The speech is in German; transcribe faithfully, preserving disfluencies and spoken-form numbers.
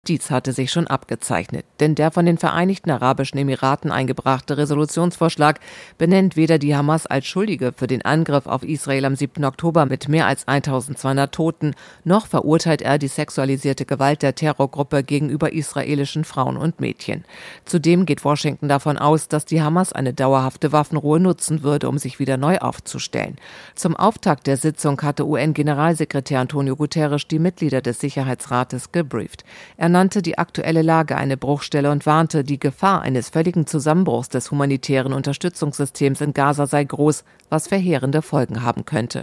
Dies hatte sich schon abgezeichnet, denn der von den Vereinigten Arabischen Emiraten eingebrachte Resolutionsvorschlag benennt weder die Hamas als Schuldige für den Angriff auf Israel am siebten Oktober mit mehr als eintausendzweihundert Toten, noch verurteilt er die sexualisierte Gewalt der Terrorgruppe gegenüber israelischen Frauen und Mädchen. Zudem geht Washington davon aus, dass die Hamas eine dauerhafte Waffenruhe nutzen würde, um sich wieder neu aufzustellen. Zum Auftakt der Sitzung hatte U N-Generalsekretär Antonio Guterres die Mitglieder des Sicherheitsrates gebrieft. Er nannte die aktuelle Lage eine Bruchstelle und warnte, die Gefahr eines völligen Zusammenbruchs des humanitären Unterstützungssystems in Gaza sei groß, was verheerende Folgen haben könnte.